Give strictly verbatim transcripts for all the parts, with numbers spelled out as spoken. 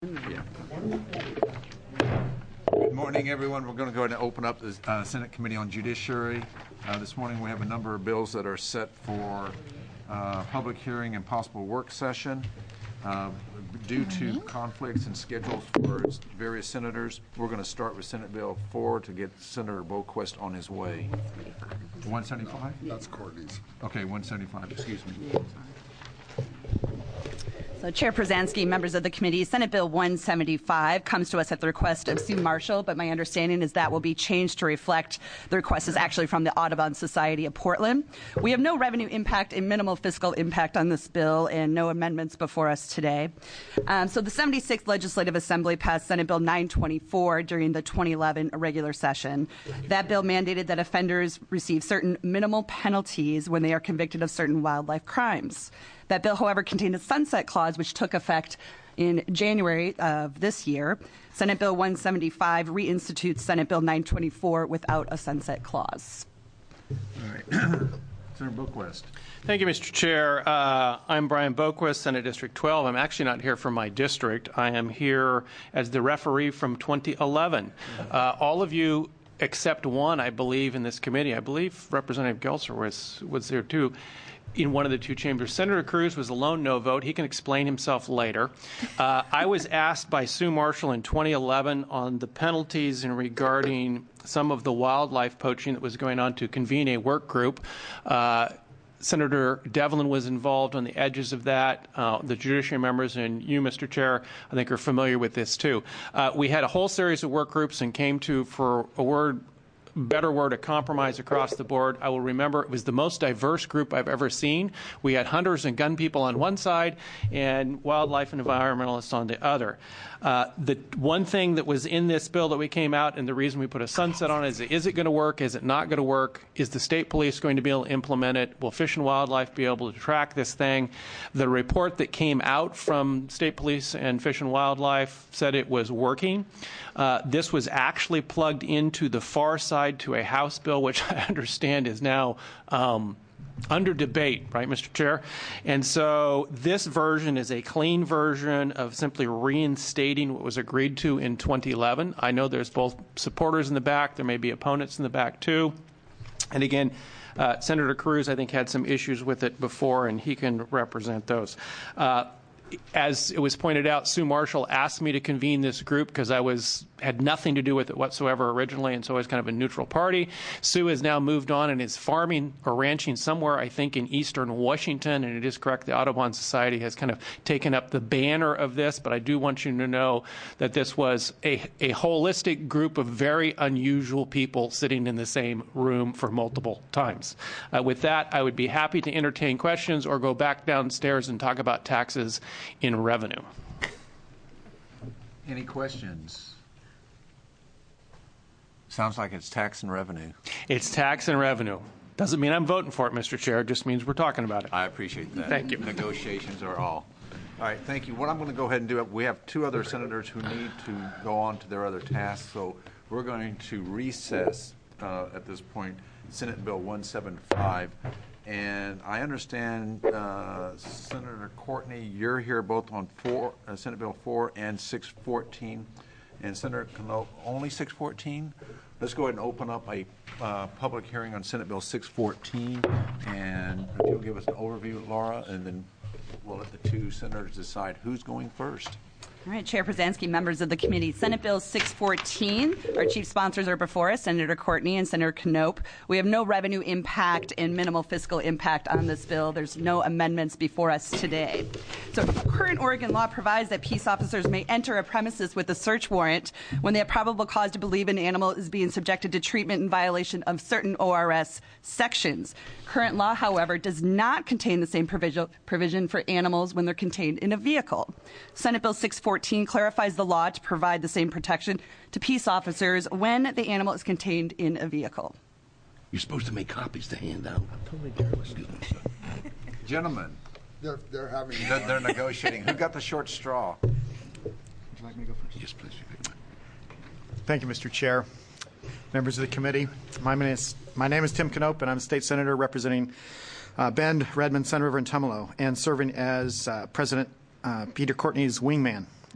Yeah. Good morning, everyone. We're going to go ahead and open up the uh, Senate Committee on Judiciary. Uh, this morning we have a number of bills that are set for uh, public hearing and possible work session. Uh, due to conflicts and schedules for various senators, we're going to start with Senate Bill four to get Senator Boquist on his way. one seventy-five? No, that's Courtney's. Okay, one seventy-five, excuse me. So, Chair Przanski, members of the committee, Senate Bill one seventy-five comes to us at the request of Sue Marshall, but my understanding is that will be changed to reflect the request is actually from the Audubon Society of Portland. We have no revenue impact and minimal fiscal impact on this bill and no amendments before us today. Um, so the seventy-sixth Legislative Assembly passed Senate Bill nine twenty-four during the twenty eleven regular session. That bill mandated that offenders receive certain minimal penalties when they are convicted of certain wildlife crimes. That bill, however, contained a sunset clause which took effect in January of this year. Senate Bill one seventy-five reinstitutes Senate Bill nine twenty-four without a sunset clause. All right. Senator Boquist. Thank you, Mister Chair. Uh, I'm Brian Boquist, Senate District twelve. I'm actually not here from my district. I am here as the referee from twenty eleven. Uh, all of you except one, I believe, in this committee, I believe Representative Gelser was, was there too, in one of the two chambers. Senator Cruz was a lone no vote. He can explain himself later. Uh, I was asked by Sue Marshall in twenty eleven on the penalties in regarding some of the wildlife poaching that was going on to convene a work group. Uh, Senator Devlin was involved on the edges of that. Uh, the judiciary members and you, Mister Chair, I think are familiar with this too. Uh, we had a whole series of work groups and came to, for a word, better word, a compromise across the board. I will remember it was the most diverse group I've ever seen. We had hunters and gun people on one side and wildlife and environmentalists on the other. Uh, the one thing that was in this bill that we came out, and the reason we put a sunset on it, is, is it going to work? Is it not going to work? Is the state police going to be able to implement it? Will Fish and Wildlife be able to track this thing? The report that came out from state police and Fish and Wildlife said it was working. Uh, this was actually plugged into the far side to a House bill, which I understand is now um, under debate, right, Mister Chair? And so this version is a clean version of simply reinstating what was agreed to in twenty eleven. I know there's both supporters in the back. There may be opponents in the back, too. And again, uh, Senator Cruz, I think, had some issues with it before, and he can represent those. Uh, As it was pointed out, Sue Marshall asked me to convene this group because I was had nothing to do with it whatsoever originally, and so I was kind of a neutral party. Sue has now moved on and is farming or ranching somewhere, I think, in eastern Washington, and it is correct, the Audubon Society has kind of taken up the banner of this, but I do want you to know that this was a, a holistic group of very unusual people sitting in the same room for multiple times. Uh, with that, I would be happy to entertain questions or go back downstairs and talk about taxes in revenue. Any questions? Sounds like it's tax and revenue. It's tax and revenue. Doesn't mean I'm voting for it, Mister Chair. It just means we're talking about it. I appreciate that. Thank you. Negotiations are all. All right, thank you. What I'm going to go ahead and do, we have two other senators who need to go on to their other tasks, so we're going to recess uh, at this point Senate Bill one seventy-five. And I understand, uh, Senator Courtney, you're here both on four, uh, Senate Bill four and six fourteen. And Senator Knopp, only six fourteen? Let's go ahead and open up a uh, public hearing on Senate Bill six fourteen. And if you'll give us an overview, Laura, and then we'll let the two senators decide who's going first. All right, Chair Przanski, members of the committee, Senate Bill six fourteen. Our chief sponsors are before us, Senator Courtney and Senator Knopp. We have no revenue impact and minimal fiscal impact on this bill. There's no amendments before us today. So current Oregon law provides that peace officers may enter a premises with a search warrant when they have probable cause to believe an animal is being subjected to treatment in violation of certain O R S sections. Current law, however, does not contain the same provision for animals when they're contained in a vehicle. Senate Bill six fourteen clarifies the law to provide the same protection to peace officers when the animal is contained in a vehicle. You're supposed to make copies to hand out. I'm totally careless. Gentlemen, They're, they're having. they're, they're negotiating. Who got the short straw? Would you like me to go first? Yes, please. Thank you, Mister Chair. Members of the committee, my name is, my name is Tim Knopp, and I'm a state senator representing uh, Bend, Redmond, Sun River, and Tumalo, and serving as uh, President uh, Peter Courtney's wingman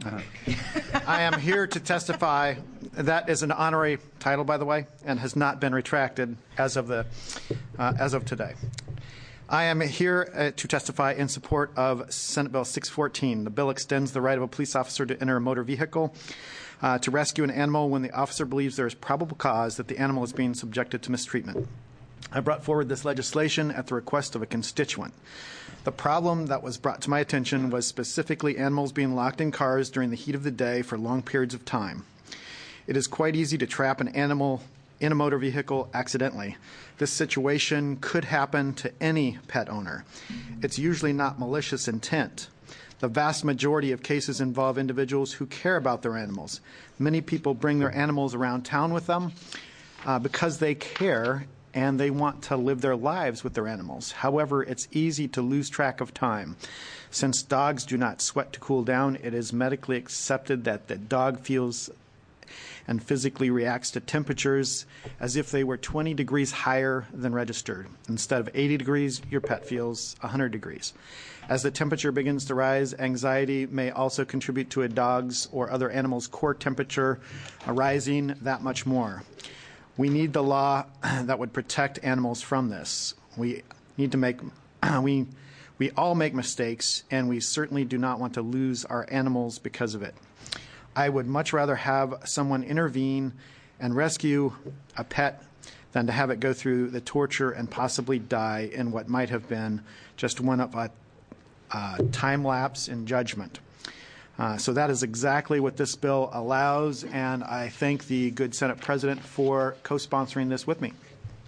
I am here to testify. That is an honorary title, by the way, and has not been retracted as of the uh, as of today. I am here uh, to testify in support of Senate Bill six fourteen. The bill extends the right of a police officer to enter a motor vehicle uh, to rescue an animal when the officer believes there is probable cause that the animal is being subjected to mistreatment. I brought forward this legislation at the request of a constituent. The problem that was brought to my attention was specifically animals being locked in cars during the heat of the day for long periods of time. It is quite easy to trap an animal in a motor vehicle accidentally. This situation could happen to any pet owner. It's usually not malicious intent. The vast majority of cases involve individuals who care about their animals. Many people bring their animals around town with them uh, because they care and they want to live their lives with their animals. However, it's easy to lose track of time. Since dogs do not sweat to cool down, it is medically accepted that the dog feels and physically reacts to temperatures as if they were twenty degrees higher than registered. Instead of eighty degrees, your pet feels one hundred degrees. As the temperature begins to rise, anxiety may also contribute to a dog's or other animal's core temperature rising that much more. We need the law that would protect animals from this. We need to make we we all make mistakes, and we certainly do not want to lose our animals because of it. I would much rather have someone intervene and rescue a pet than to have it go through the torture and possibly die in what might have been just one of a uh, time lapse in judgment. Uh, so that is exactly what this bill allows, and I thank the good Senate President for co-sponsoring this with me.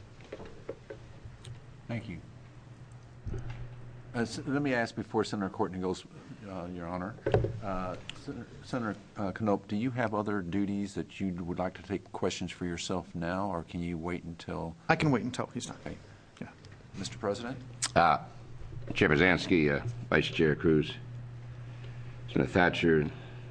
Thank you. Uh, s- let me ask before Senator Courtney goes, uh, Your Honor. Uh, Sen- Senator uh, Knope, do you have other duties that you would like to take questions for yourself now, or can you wait until? I can wait until he's done. Okay. Yeah. Mister President? Uh, Chair Bazansky, uh, Vice Chair Cruz, Senator Thatcher,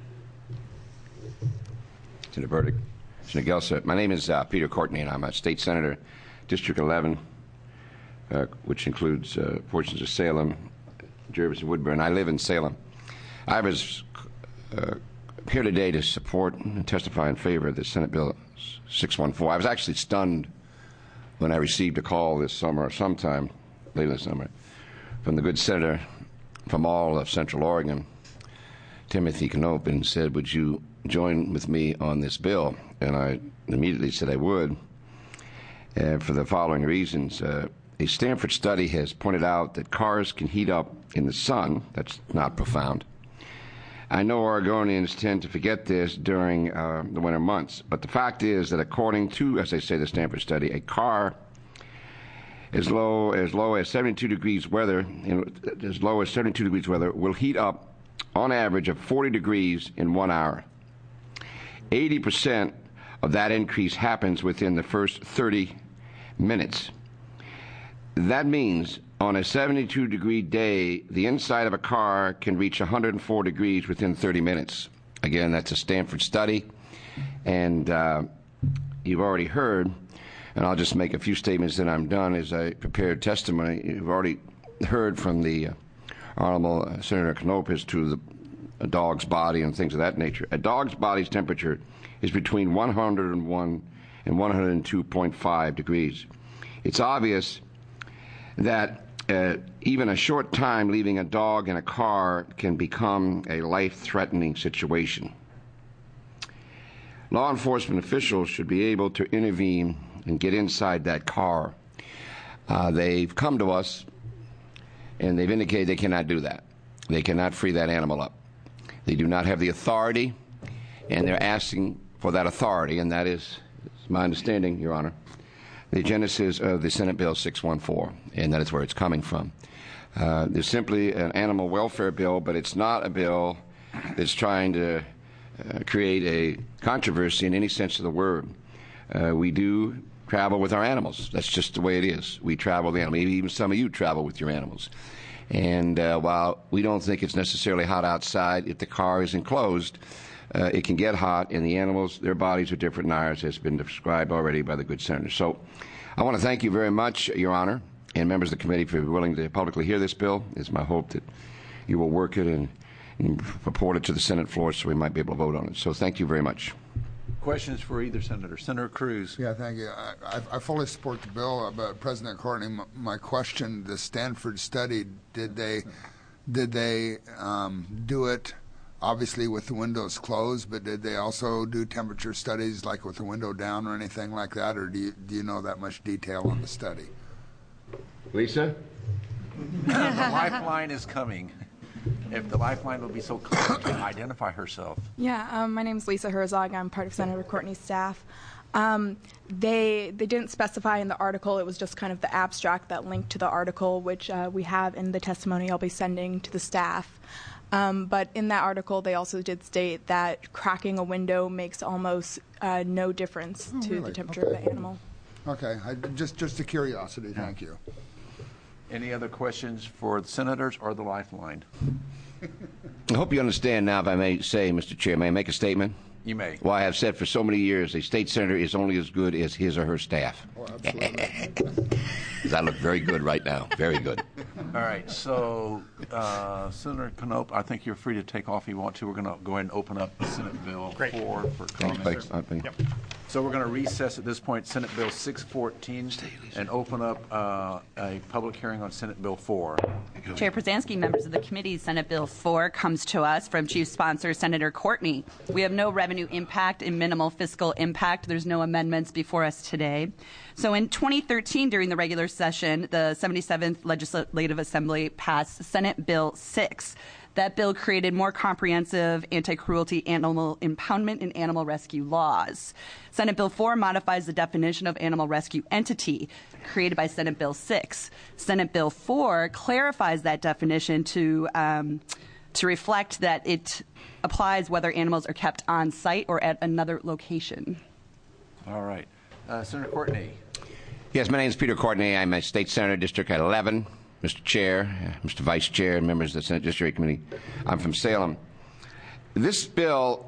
Senator Burdick, Senator Gelsa. My name is uh, Peter Courtney, and I'm a state senator, District eleven, uh, which includes uh, portions of Salem, Jervis, and Woodburn. I live in Salem. I was uh, here today to support and testify in favor of the Senate Bill six one four. I was actually stunned when I received a call this summer, or sometime later this summer, from the good senator from all of Central Oregon, Timothy Knope, and said, would you join with me on this bill? And I immediately said I would, uh, for the following reasons. Uh, a Stanford study has pointed out that cars can heat up in the sun. That's not profound. I know Oregonians tend to forget this during uh, the winter months, but the fact is that according to, as I say, the Stanford study, a car as low as low as seventy-two degrees weather, you know, as low as seventy-two degrees weather, will heat up on average of forty degrees in one hour. eighty percent of that increase happens within the first thirty minutes. That means on a seventy-two degree day, the inside of a car can reach one hundred four degrees within thirty minutes. Again, that's a Stanford study, and uh, you've already heard, and I'll just make a few statements and I'm done as I prepare testimony. You've already heard from the uh, Honorable uh, Senator Knope as to the a dog's body and things of that nature. A dog's body's temperature is between one hundred one and one hundred two point five degrees. It's obvious that uh, even a short time leaving a dog in a car can become a life-threatening situation. Law enforcement officials should be able to intervene and get inside that car. Uh, they've come to us and they've indicated they cannot do that. They cannot free that animal up. They do not have the authority, and they're asking for that authority, and that is, is my understanding, Your Honor, the genesis of the Senate Bill six one four, and that is where it's coming from. Uh, there's simply an animal welfare bill, but it's not a bill that's trying to uh, create a controversy in any sense of the word. Uh, we do travel with our animals. That's just the way it is. We travel with the animals. Maybe even some of you travel with your animals. And uh, while we don't think it's necessarily hot outside, if the car is enclosed, uh, it can get hot, and the animals, their bodies are different than ours, as has been described already by the good senator. So I want to thank you very much, Your Honor, and members of the committee for being willing to publicly hear this bill. It's my hope that you will work it and, and report it to the Senate floor so we might be able to vote on it. So thank you very much. Questions for either senator? Senator Cruz. Yeah, thank you. I, I, I fully support the bill, but President Courtney, my, my question: the Stanford study, did they did they um, do it? Obviously, with the windows closed, but did they also do temperature studies, like with the window down or anything like that, or do you, do you know that much detail on the study? Lisa? The lifeline is coming. If the lifeline will be so kind to identify herself. Yeah, um, my name is Lisa Herzog. I'm part of Senator Courtney's staff. Um, they they didn't specify in the article. It was just kind of the abstract that linked to the article, which uh, we have in the testimony I'll be sending to the staff. Um, but in that article, they also did state that cracking a window makes almost uh, no difference Oh, to really? the temperature Okay. of the animal. Okay, I, just just a curiosity. Thank you. Any other questions for the senators or the lifeline? I hope you understand now, if I may say, Mister Chair, may I make a statement? You may. Well, I have said for so many years, a state senator is only as good as his or her staff. Oh, absolutely. I look very good right now. Very good. All right, so uh, Senator Knope, I think you're free to take off if you want to. We're going to go ahead and open up Senate Bill Great. four for Thanks, comments. thanks. I think- Yep. So we're going to recess at this point Senate Bill six fourteen and open up uh, a public hearing on Senate Bill four. Chair Przansky, members of the committee, Senate Bill four comes to us from Chief Sponsor Senator Courtney. We have no revenue impact and minimal fiscal impact. There's no amendments before us today. So in twenty thirteen, during the regular session, the seventy-seventh Legislative Assembly passed Senate Bill six. That bill created more comprehensive anti-cruelty animal impoundment and animal rescue laws. Senate Bill four modifies the definition of animal rescue entity created by Senate Bill six. Senate Bill four clarifies that definition to um, to reflect that it applies whether animals are kept on site or at another location. All right. Uh, Senator Courtney. Yes, my name is Peter Courtney. I'm a state senator, District eleven. Mister Chair, Mister Vice Chair, and members of the Senate Judiciary Committee. I'm from Salem. This bill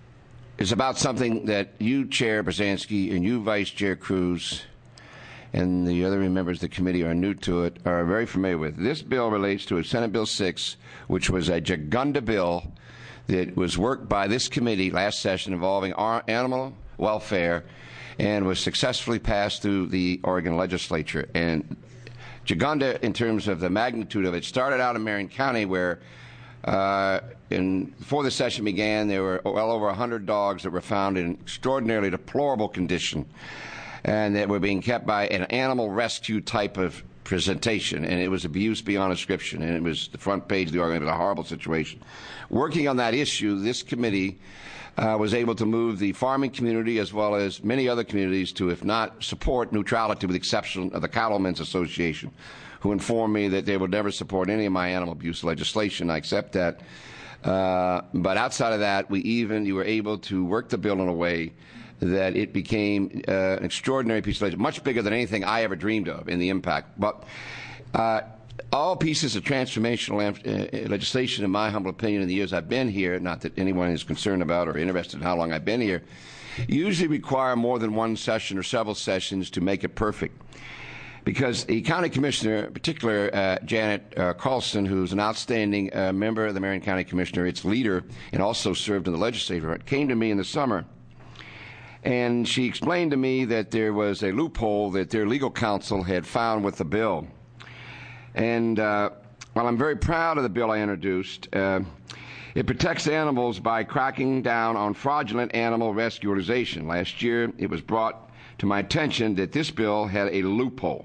is about something that you, Chair Brzezinski, and you, Vice Chair Cruz, and the other members of the committee are new to it, are very familiar with. This bill relates to a Senate Bill six, which was a Jagunda bill that was worked by this committee last session involving our animal welfare and was successfully passed through the Oregon legislature. And Jagunda, in terms of the magnitude of it, started out in Marion County, where uh, in, before the session began, there were well over one hundred dogs that were found in extraordinarily deplorable condition and that were being kept by an animal rescue type of presentation, and it was abuse beyond description, and it was the front page of the Oregon. It was a horrible situation. Working on that issue, this committee Uh, was able to move the farming community as well as many other communities to, if not support, neutrality, with the exception of the Cattlemen's Association, who informed me that they would never support any of my animal abuse legislation. I accept that. Uh, but outside of that, we even you were able to work the bill in a way that it became uh, an extraordinary piece of legislation, much bigger than anything I ever dreamed of in the impact. But uh, all pieces of transformational uh, legislation, in my humble opinion, in the years I've been here, not that anyone is concerned about or interested in how long I've been here, usually require more than one session or several sessions to make it perfect. Because the county commissioner, in particular uh, Janet uh, Carlson, who's an outstanding uh, member of the Marion County Commissioner, its leader, and also served in the legislature, came to me in the summer, and she explained to me that there was a loophole that their legal counsel had found with the bill. And uh, while I'm very proud of the bill I introduced, uh, it protects animals by cracking down on fraudulent animal rescue organization. Last year, it was brought to my attention that this bill had a loophole,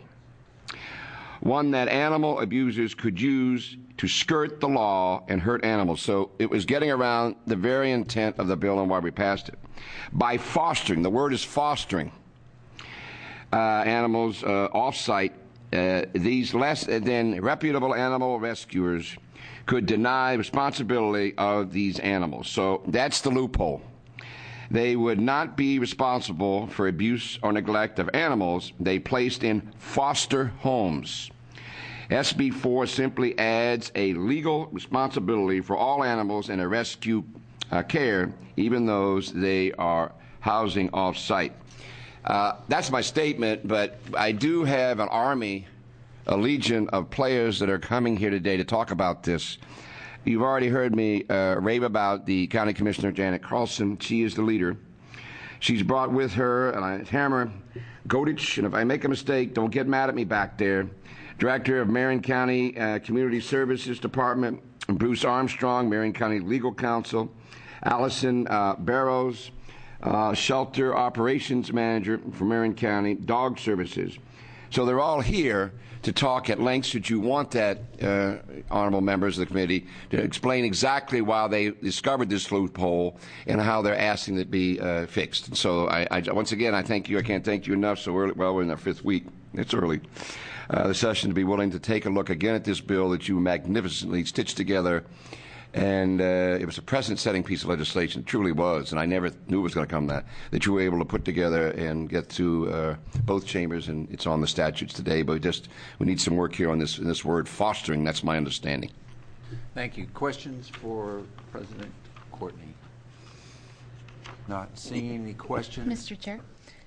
one that animal abusers could use to skirt the law and hurt animals. So it was getting around the very intent of the bill and why we passed it. By fostering, the word is fostering, uh, animals uh, off-site, Uh, these less than reputable animal rescuers could deny responsibility of these animals. So that's the loophole. They would not be responsible for abuse or neglect of animals they placed in foster homes. S B four simply adds a legal responsibility for all animals in a rescue uh, care, even those they are housing off-site. Uh, that's my statement, but I do have an army, a legion of players that are coming here today to talk about this. You've already heard me uh, rave about the County Commissioner, Janet Carlson. She is the leader. She's brought with her uh, Hammer Godich, and if I make a mistake, don't get mad at me back there, Director of Marion County uh, Community Services Department, Bruce Armstrong, Marion County Legal Counsel, Allison uh, Barrows, uh, Shelter Operations Manager for Marion County Dog Services. So they're all here to talk at length, should you want that, uh, honorable members of the committee, to explain exactly why they discovered this loophole and how they're asking it be uh, fixed. And so, I, I, once again, I thank you. I can't thank you enough. So early, well, we're in our fifth week. It's early. Uh, the session to be willing to take a look again at this bill that you magnificently stitched together. And uh, it was a precedent-setting piece of legislation. It truly was, and I never knew it was going to come that, that you were able to put together and get through uh, both chambers, and it's on the statutes today. But we just we need some work here on this, this word fostering. That's my understanding. Thank you. Questions for President Courtney? Not seeing any questions. Mister Chair,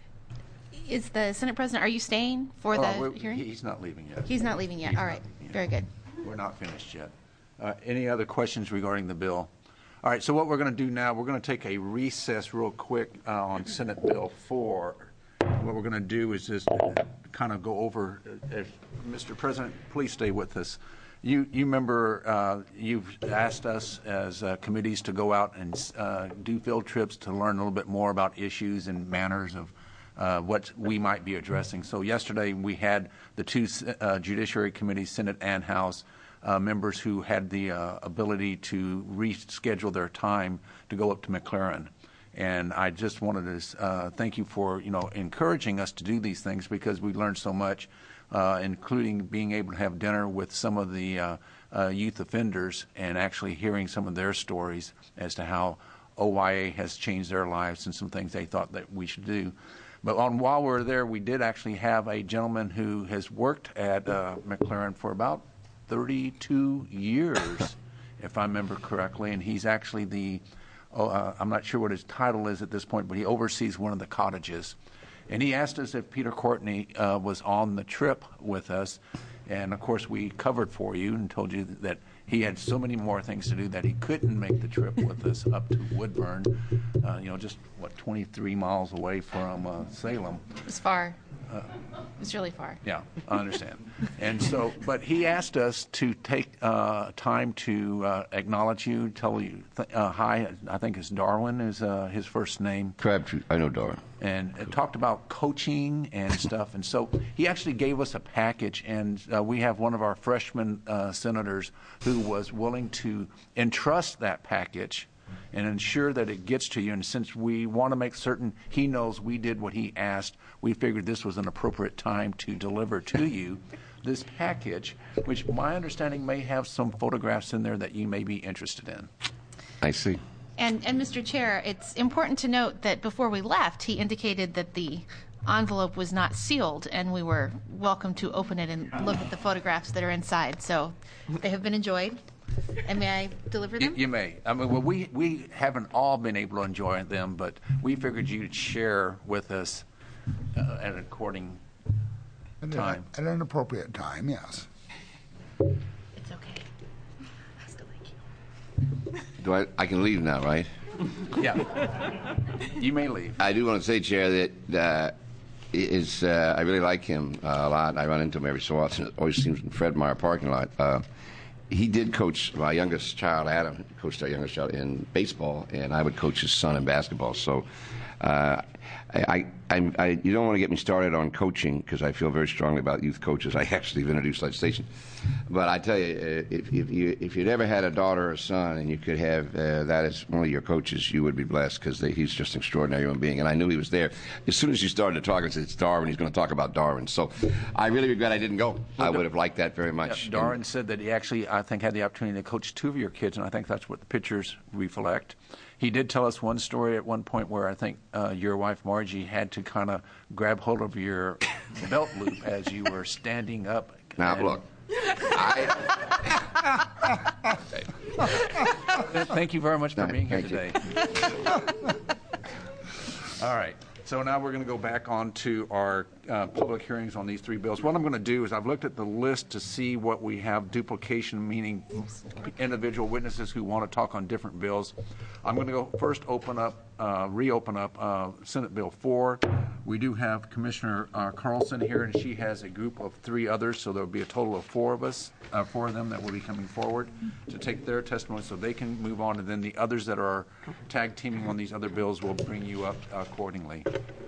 is the Senate President, are you staying for Oh, the we're- hearing? He's not leaving yet. He's not leaving yet. He's All not right. leaving yet. Very good. We're not finished yet. Uh, any other questions regarding the bill? All right, so what we're going to do now, we're going to take a recess real quick uh, on Senate Bill four. What we're going to do is just uh, kind of go over, uh, if, Mister President, please stay with us. You, you remember uh, you've asked us as uh, committees to go out and uh, do field trips to learn a little bit more about issues and manners of uh, what we might be addressing. So yesterday we had the two uh, Judiciary Committees, Senate and House, Uh, members who had the uh, ability to reschedule their time to go up to McLaren. And I just wanted to uh, thank you for, you know, encouraging us to do these things, because we learned so much, uh, including being able to have dinner with some of the uh, uh, youth offenders and actually hearing some of their stories as to how O Y A has changed their lives and some things they thought that we should do. But on, while we were there, we did actually have a gentleman who has worked at uh, McLaren for about thirty-two years, if I remember correctly, and he's actually the, oh, uh, I'm not sure what his title is at this point, but he oversees one of the cottages. And he asked us if Peter Courtney uh, was on the trip with us, and of course we covered for you and told you that he had so many more things to do that he couldn't make the trip with us up to Woodburn, uh, you know, just, what, twenty-three miles away from uh, Salem. It was far. Uh, it was really far. Yeah, I understand. And so, but he asked us to take uh, time to uh, acknowledge you, tell you th- uh, hi. I think it's Darwin is uh, his first name. Crabtree. I know Darwin. And it talked about coaching and stuff. And so he actually gave us a package, and uh, we have one of our freshman uh, senators who was willing to entrust that package and ensure that it gets to you. And since we want to make certain he knows we did what he asked, we figured this was an appropriate time to deliver to you this package, which my understanding may have some photographs in there that you may be interested in. I see. And, and Mister Chair, it's important to note that before we left, he indicated that the envelope was not sealed, and we were welcome to open it and look at the photographs that are inside. So they have been enjoyed. And may I deliver them? You, you may. I mean, well, we, we haven't all been able to enjoy them, but we figured you'd share with us uh, at an according At, time. At an appropriate time, yes. It's okay. I still like you. Do I? I can leave now, right? Yeah. You may leave. I do want to say, Chair, that uh, is uh, I really like him uh, a lot. I run into him every so often. It always seems in Fred Meyer parking lot. Uh, he did coach my youngest child, Adam, coached our youngest child in baseball, and I would coach his son in basketball. So uh, I, I, I, I, you don't want to get me started on coaching, because I feel very strongly about youth coaches. I actually have introduced legislation. But I tell you, if, if, you, if you'd ever had a daughter or a son and you could have uh, that as one of your coaches, you would be blessed, because he's just an extraordinary human being. And I knew he was there. As soon as you started to talk, I said, it's Darwin. He's going to talk about Darwin. So I really regret I didn't go. I would have liked that very much. Yeah, Darwin said that he actually, I think, had the opportunity to coach two of your kids, and I think that's what the pictures reflect. He did tell us one story at one point where I think uh, your wife, Margie, had to kind of grab hold of your belt loop as you were standing up. Now, and, look. I, Thank you very much for No, being here thank you. today. All right. so now we're going to go back on to our uh, public hearings on these three bills. What I'm going to do is I've looked at the list to see what we have duplication, meaning individual witnesses who want to talk on different bills. I'm going to go first open up, uh, reopen up uh, Senate Bill four. We do have Commissioner uh, Carlson here, and she has a group of three others, so there will be a total of four of us, uh, four of them that will be coming forward to take their testimony so they can move on, and then the others that are tag teaming on these other bills will bring you up accordingly.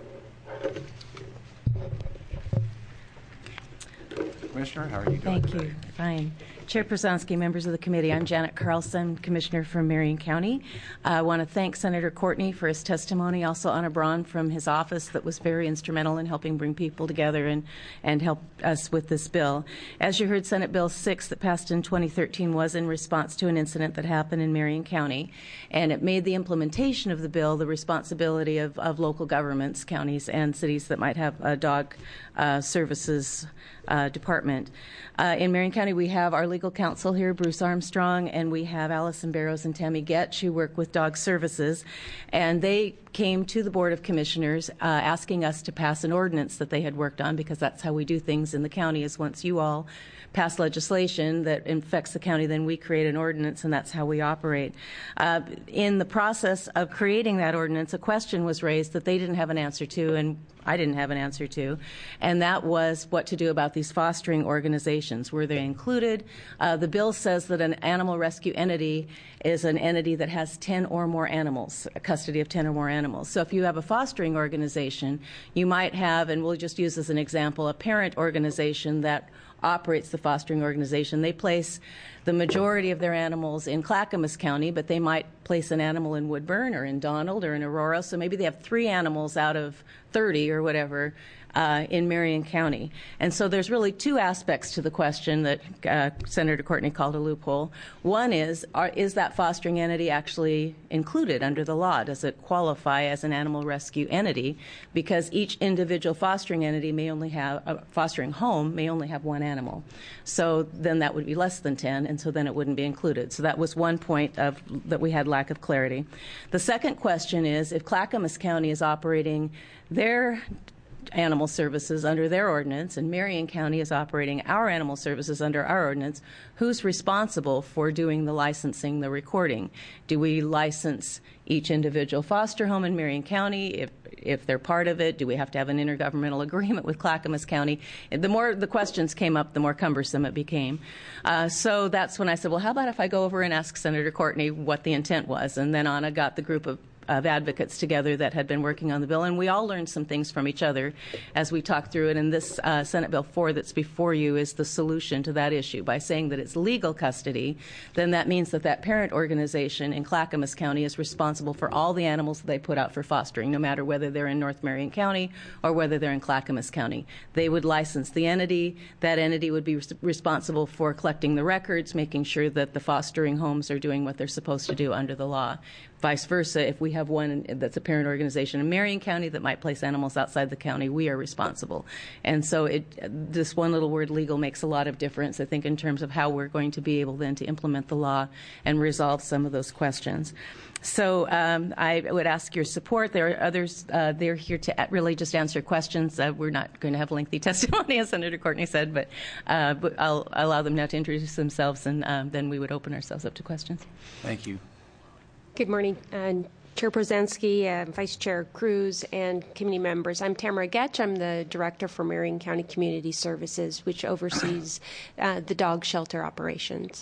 Commissioner, how are you doing? Thank today? you. Fine. Chair Przanski, members of the committee, I'm Janet Carlson, Commissioner from Marion County. I want to thank Senator Courtney for his testimony, also Anna Braun from his office that was very instrumental in helping bring people together and, and help us with this bill. As you heard, Senate Bill six that passed in twenty thirteen was in response to an incident that happened in Marion County, and it made the implementation of the bill the responsibility of, of local governments, counties, and cities that might have a dog uh, services uh, department. Uh, in Marion County, we have our legal counsel here, Bruce Armstrong, and we have Allison Barrows and Tammy Getch, who work with Dog Services, and they came to the Board of Commissioners uh, asking us to pass an ordinance that they had worked on, because that's how we do things in the county, is once you all pass legislation that infects the county, then we create an ordinance, and that's how we operate. Uh, in the process of creating that ordinance, a question was raised that they didn't have an answer to, and I didn't have an answer to, and that was what to do about these fostering organizations. Were they included? Uh, the bill says that an animal rescue entity is an entity that has ten or more animals, a custody of ten or more animals. So if you have a fostering organization, you might have, and we'll just use as an example, a parent organization that operates the fostering organization. They place the majority of their animals in Clackamas County, but they might place an animal in Woodburn or in Donald or in Aurora. So maybe they have three animals out of thirty or whatever uh, in Marion County. And so there's really two aspects to the question that uh, Senator Courtney called a loophole. One is, are, is that fostering entity actually included under the law? Does it qualify as an animal rescue entity? Because each individual fostering entity may only have, a fostering home may only have one animal. So then that would be less than ten, and so then it wouldn't be included. So that was one point of that we had lack of clarity. The second question is, if Clackamas County is operating their animal services under their ordinance, and Marion County is operating our animal services under our ordinance, who's responsible for doing the licensing, the recording? Do we license each individual foster home in Marion County? If if they're part of it, do we have to have an intergovernmental agreement with Clackamas County? The more the questions came up, the more cumbersome it became. Uh, so that's when I said, well, how about if I go over and ask Senator Courtney what the intent was? And then Anna got the group of of advocates together that had been working on the bill, and we all learned some things from each other as we talked through it. And this uh, Senate Bill four that's before you is the solution to that issue. By saying that it's legal custody, then that means that that parent organization in Clackamas County is responsible for all the animals that they put out for fostering, no matter whether they're in North Marion County or whether they're in Clackamas County. They would license the entity. That entity would be res- responsible for collecting the records, making sure that the fostering homes are doing what they're supposed to do under the law. Vice versa, if we have one that's a parent organization in Marion County that might place animals outside the county, we are responsible. And so it, this one little word, legal, makes a lot of difference, I think, in terms of how we're going to be able then to implement the law and resolve some of those questions. So um, I would ask your support. There are others. Uh, they're here to really just answer questions. Uh, we're not going to have lengthy testimony, as Senator Courtney said, but, uh, but I'll allow them now to introduce themselves, and um, then we would open ourselves up to questions. Thank you. Good morning, uh, Chair Przanski, uh, Vice Chair Cruz, and committee members. I'm Tamara Getch. I'm the Director for Marion County Community Services, which oversees uh, the dog shelter operations.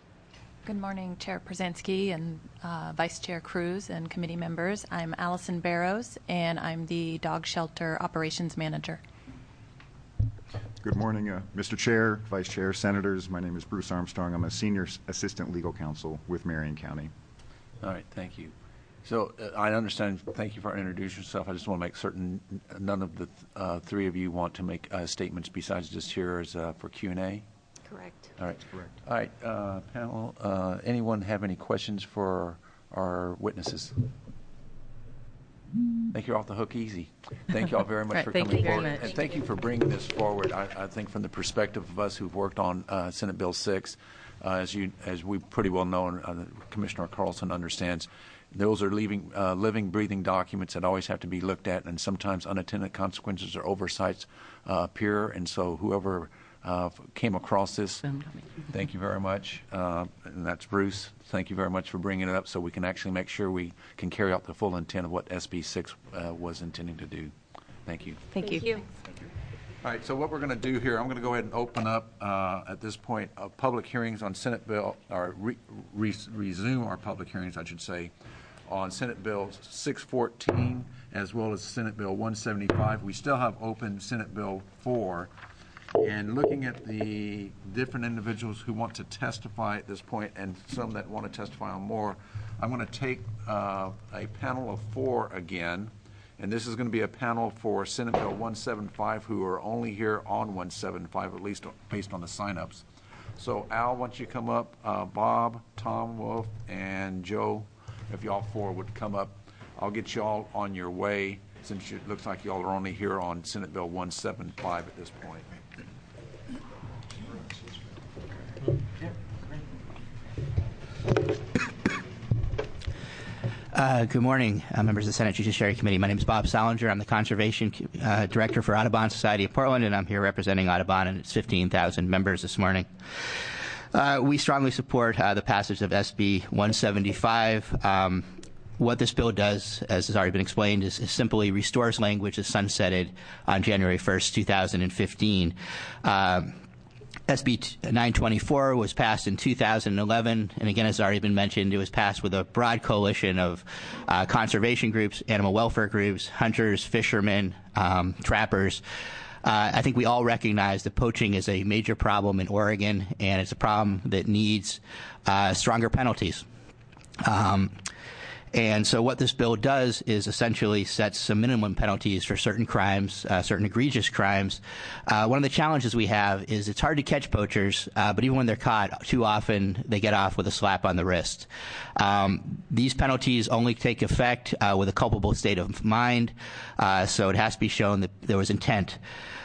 Good morning, Chair Przanski and uh, Vice Chair Cruz and committee members. I'm Allison Barrows, and I'm the Dog Shelter Operations Manager. Good morning, uh, Mister Chair, Vice Chair, Senators. My name is Bruce Armstrong. I'm a Senior Assistant Legal Counsel with Marion County. All right, thank you. So uh, I understand, thank you for introducing yourself. I just want to make certain none of the th- uh, three of you want to make uh, statements besides just here as uh, for Q and A? Correct. All right. That's correct. All right, uh, panel, uh, anyone have any questions for our witnesses? I think you're off the hook easy. Thank you all very much Right, for thank coming you very forward. much. And thank you for bringing this forward. I, I think from the perspective of us who've worked on uh, Senate Bill six, uh, as you as we pretty well know, and uh, Commissioner Carlson understands, Those are living, uh, living, breathing documents that always have to be looked at, and sometimes unintended consequences or oversights uh, appear. And so whoever uh, came across this, thank you very much. Uh, and that's Bruce. Thank you very much for bringing it up so we can actually make sure we can carry out the full intent of what S B six uh, was intending to do. Thank you. Thank, Thank you. you. All right, so what we're going to do here, I'm going to go ahead and open up uh, at this point uh, public hearings on Senate Bill, or re re resume our public hearings, I should say, on Senate Bill six fourteen as well as Senate Bill one seventy-five. We still have open Senate Bill four. And looking at the different individuals who want to testify at this point and some that want to testify on more, I'm going to take uh, a panel of four again. And this is going to be a panel for Senate Bill one seventy-five who are only here on one seventy-five, at least based on the signups. So Al, once you come up, uh, Bob, Tom Wolf, and Joe, if y'all four would come up, I'll get you all on your way since it looks like y'all are only here on Senate Bill one seventy-five at this point. Uh, good morning, uh, members of the Senate Judiciary Committee. My name is Bob Solinger. I'm the Conservation uh, Director for Audubon Society of Portland, and I'm here representing Audubon and its fifteen thousand members this morning. Uh, we strongly support uh, the passage of S B one seventy-five. Um, what this bill does, as has already been explained, is, is simply restores language that sunsetted on January first, two thousand fifteen. Um, S B nine twenty-four was passed in two thousand eleven, and again, as already been mentioned, it was passed with a broad coalition of uh, conservation groups, animal welfare groups, hunters, fishermen, um, trappers. Uh, I think we all recognize that poaching is a major problem in Oregon, and it's a problem that needs uh, stronger penalties. Um, And so what this bill does is essentially sets some minimum penalties for certain crimes, uh, certain egregious crimes. Uh, one of the challenges we have is it's hard to catch poachers, uh, but even when they're caught, too often they get off with a slap on the wrist. Um, these penalties only take effect uh, with a culpable state of mind, uh, so it has to be shown that there was intent.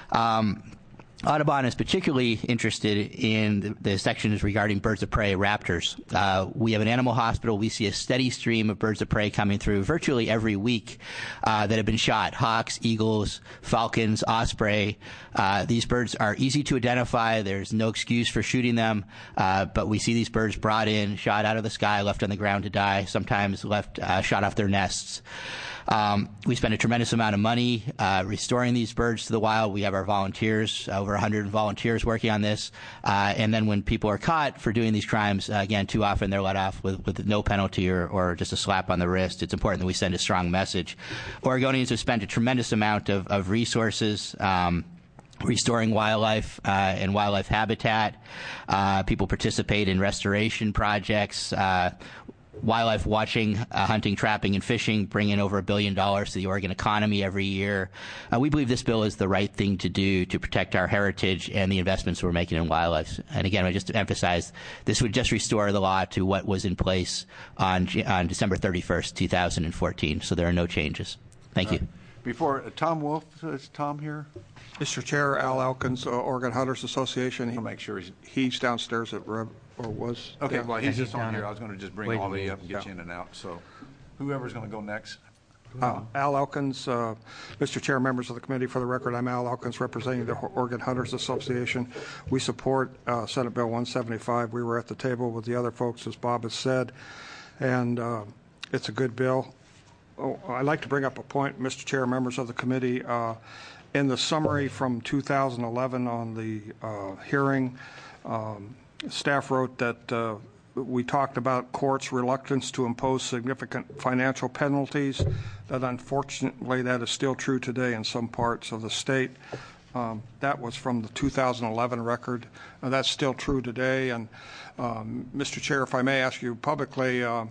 Um, Audubon is particularly interested in the, the sections regarding birds of prey, raptors. Uh, we have an animal hospital. We see a steady stream of birds of prey coming through virtually every week uh, that have been shot. Hawks, eagles, falcons, osprey. Uh, these birds are easy to identify. There's no excuse for shooting them, uh, but we see these birds brought in, shot out of the sky, left on the ground to die, sometimes left uh, shot off their nests. Um, we spend a tremendous amount of money uh, restoring these birds to the wild. We have our volunteers, over one hundred volunteers working on this. Uh, and then when people are caught for doing these crimes, uh, again, too often they're let off with, with no penalty or, or just a slap on the wrist. It's important that we send a strong message. Oregonians have spent a tremendous amount of, of resources um, restoring wildlife uh, and wildlife habitat. Uh, people participate in restoration projects. Uh, Wildlife watching, uh, hunting, trapping, and fishing bring in over a billion dollars to the Oregon economy every year. Uh, we believe this bill is the right thing to do to protect our heritage and the investments we're making in wildlife. And again, I just to emphasize, this would just restore the law to what was in place on, on December thirty-first, two thousand fourteen. So there are no changes. Thank you. Uh, before, uh, Tom Wolf, is Tom here? Mister Chair, Al Elkins, uh, Oregon Hunters Association. He, I'll make sure he's... He's downstairs at Reb, or was. Okay, yeah. well, he's yeah, just on here. I was going to just bring all of you up and get yeah. you in and out. So whoever's going to go next. Uh, Al Elkins, uh, Mister Chair, members of the committee, for the record, I'm Al Elkins representing the Oregon Hunters Association. We support uh, Senate Bill one seventy-five. We were at the table with the other folks, as Bob has said, and uh, it's a good bill. Oh, I'd like to bring up a point, Mister Chair, members of the committee. Uh, in the summary from two thousand eleven on the uh, hearing, um, staff wrote that uh, we talked about courts' reluctance to impose significant financial penalties, that unfortunately that is still true today in some parts of the state. Um, that was from the two thousand eleven record. Uh, that's still true today. And um, Mister Chair, if I may ask you publicly, uh,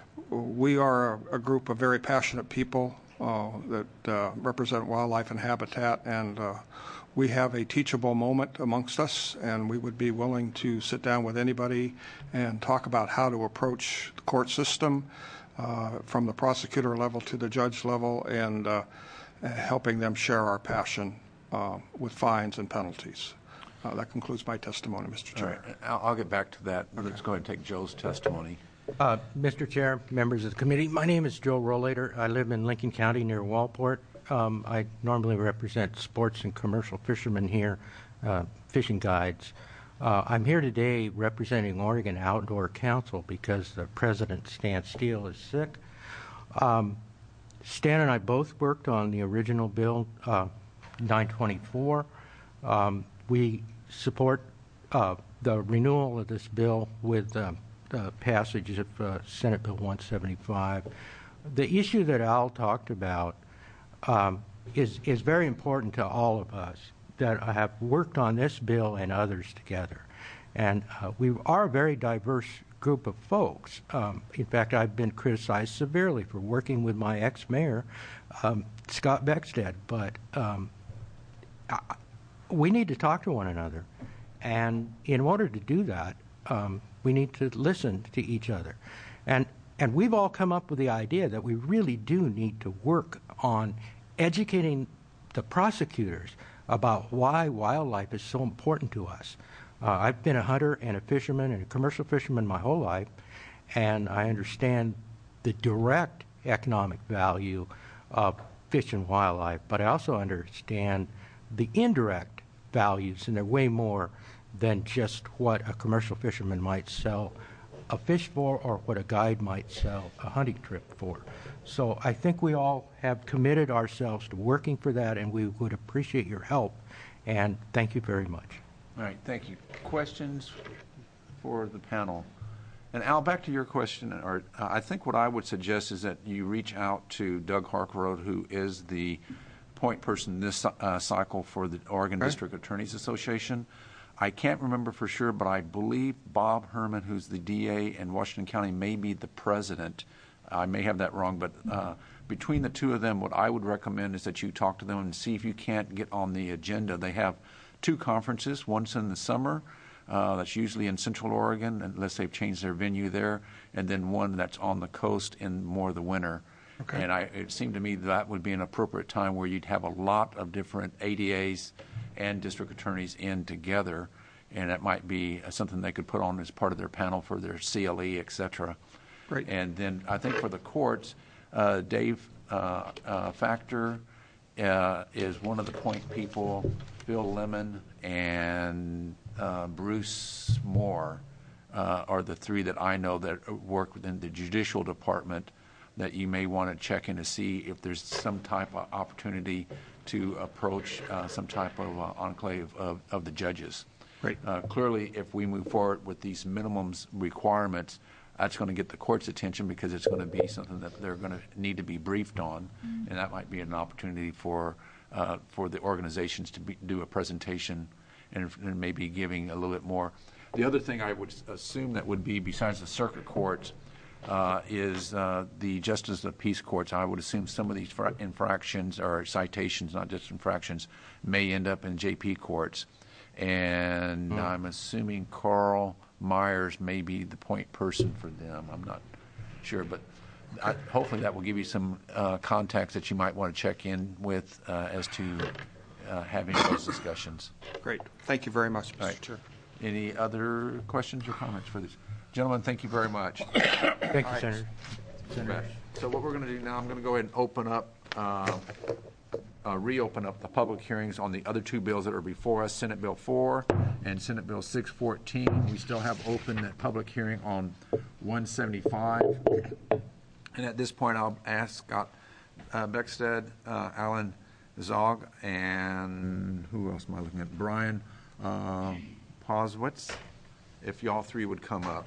we are a, a group of very passionate people uh, that uh, represent wildlife and habitat, and uh, we have a teachable moment amongst us, and we would be willing to sit down with anybody and talk about how to approach the court system uh, from the prosecutor level to the judge level, and uh, helping them share our passion uh, with fines and penalties. Uh, that concludes my testimony, Mister Chair. All right. I'll, I'll get back to that. Okay. Let's go ahead and take Joe's testimony. Uh, Mister Chair, members of the committee, my name is Joe Rollator. I live in Lincoln County near Walport. Um, I normally represent sports and commercial fishermen here, uh, fishing guides. Uh, I'm here today representing Oregon Outdoor Council because the president, Stan Steele, is sick. Um, Stan and I both worked on the original bill, uh, nine twenty-four. Um, we support uh, the renewal of this bill with uh, the passage of uh, Senate Bill one seventy-five. The issue that Al talked about um, is, is very important to all of us that have worked on this bill and others together. And uh, we are a very diverse group of folks. Um, in fact, I've been criticized severely for working with my ex-mayor, um, Scott Beckstead, but um, I, we need to talk to one another. And in order to do that, um, we need to listen to each other. And, and we've all come up with the idea that we really do need to work on educating the prosecutors about why wildlife is so important to us. Uh, I've been a hunter and a fisherman and a commercial fisherman my whole life, and I understand the direct economic value of fish and wildlife, but I also understand the indirect values, and they're way more than just what a commercial fisherman might sell a fish for or what a guide might sell a hunting trip for. So I think we all have committed ourselves to working for that, and we would appreciate your help. And thank you very much. All right, thank you. Questions for the panel? And Al, back to your question. Or, uh, I think what I would suggest is that you reach out to Doug Harkroad, who is the point person this uh, cycle for the Oregon okay. District Attorneys Association. I can't remember for sure, but I believe Bob Herman, who's the D A in Washington County, may be the president. I may have that wrong, but uh, between the two of them, what I would recommend is that you talk to them and see if you can't get on the agenda. They have two conferences, one's in the summer, uh, that's usually in Central Oregon, unless they've changed their venue there, and then one that's on the coast in more the winter. Okay. And I, it seemed to me that would be an appropriate time where you'd have a lot of different A D As and district attorneys in together, and that might be something they could put on as part of their panel for their C L E, et cetera. Great. And then I think for the courts, uh, Dave uh, uh, Factor uh, is one of the point people, Bill Lemon and uh, Bruce Moore uh, are the three that I know that work within the judicial department that you may want to check in to see if there's some type of opportunity to approach uh, some type of uh, enclave of, of the judges. Right. Uh, clearly, if we move forward with these minimums requirements, that's going to get the court's attention because it's going to be something that they're going to need to be briefed on, mm-hmm. and that might be an opportunity for uh, for the organizations to be, do a presentation and, and maybe giving a little bit more. The other thing I would assume that would be, besides the circuit courts, uh, is uh, the justice of the peace courts. I would assume some of these fra- infractions or citations, not just infractions, may end up in J P courts. And mm. I'm assuming Carl Myers may be the point person for them. I'm not sure, but I, hopefully that will give you some uh, contacts that you might want to check in with uh, as to uh, having those discussions. Great. Thank you very much, Mister Right. Chair. Any other questions or comments for this? Gentlemen, thank you very much. Thank you, right. Senator. Senator. So what we're going to do now, I'm going to go ahead and open up uh, Uh, reopen up the public hearings on the other two bills that are before us, Senate Bill four and Senate Bill six fourteen. We still have open that public hearing on one seventy-five. And at this point, I'll ask Scott uh, Beckstead, uh, Alan Zog, and who else am I looking at? Brian uh, Poswitz, if y'all three would come up.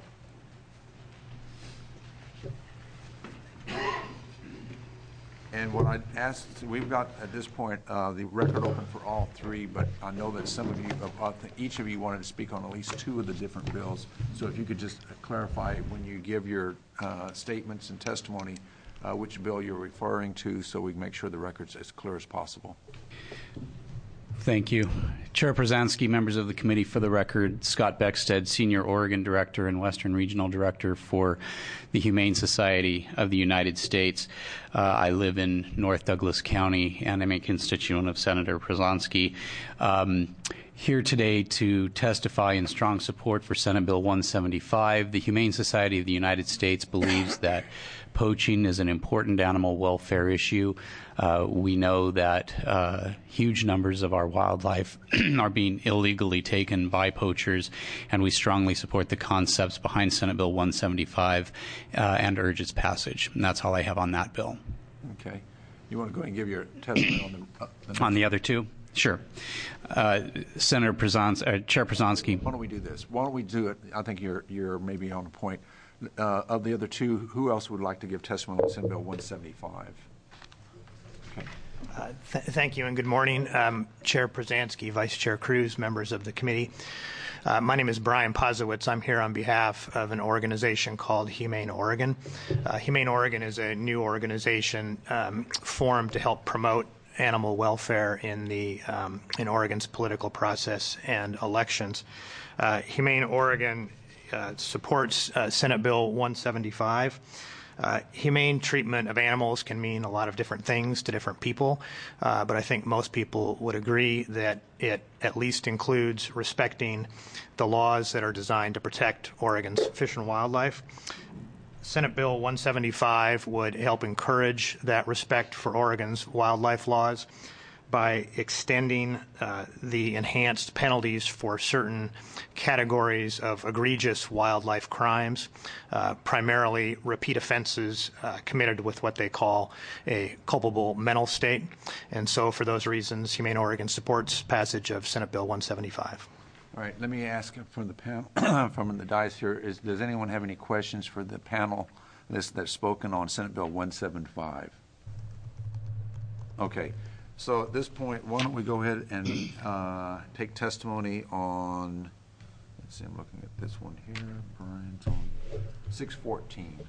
And what I asked, we've got at this point uh, the record open for all three, but I know that some of you, uh, each of you wanted to speak on at least two of the different bills. So if you could just clarify when you give your uh, statements and testimony, uh, which bill you're referring to, so we can make sure the record's as clear as possible. Thank you. Chair Przanski, members of the committee, for the record, Scott Beckstead, Senior Oregon Director and Western Regional Director for the Humane Society of the United States. Uh, I live in North Douglas County, and I'm a constituent of Senator Przanski. Um, here today to testify in strong support for Senate Bill one seventy-five. The Humane Society of the United States believes that poaching is an important animal welfare issue. Uh, we know that uh, huge numbers of our wildlife are being illegally taken by poachers, and we strongly support the concepts behind Senate Bill one seventy-five uh, and urge its passage. And that's all I have on that bill. Okay. You want to go ahead and give your testimony on the, uh, the on the other two? Sure. Uh, Senator Przans- uh, Chair Przanski. Why don't we do this? Why don't we do it? I think you're you're maybe on a point. Uh, of the other two, who else would like to give testimony on Senate Bill one seventy-five? Okay. Uh, th- thank you and good morning, um, Chair Przanski, Vice Chair Cruz, members of the committee. Uh, my name is Brian Pozowitz. I'm here on behalf of an organization called Humane Oregon. Uh, Humane Oregon is a new organization um, formed to help promote animal welfare in the um, in Oregon's political process and elections. Uh, Humane Oregon uh, supports uh, Senate Bill one seventy-five. Uh, humane treatment of animals can mean a lot of different things to different people, uh, but I think most people would agree that it at least includes respecting the laws that are designed to protect Oregon's fish and wildlife. Senate Bill one seventy-five would help encourage that respect for Oregon's wildlife laws by extending uh, the enhanced penalties for certain categories of egregious wildlife crimes, uh, primarily repeat offenses uh, committed with what they call a culpable mental state. And so for those reasons, Humane Oregon supports passage of Senate Bill one seventy-five. All right, let me ask from the panel, from the dais here, is, does anyone have any questions for the panel that's, that's spoken on Senate Bill one seventy-five? Okay, so at this point, why don't we go ahead and uh, take testimony on, let's see, I'm looking at this one here, Brian's on six fourteen.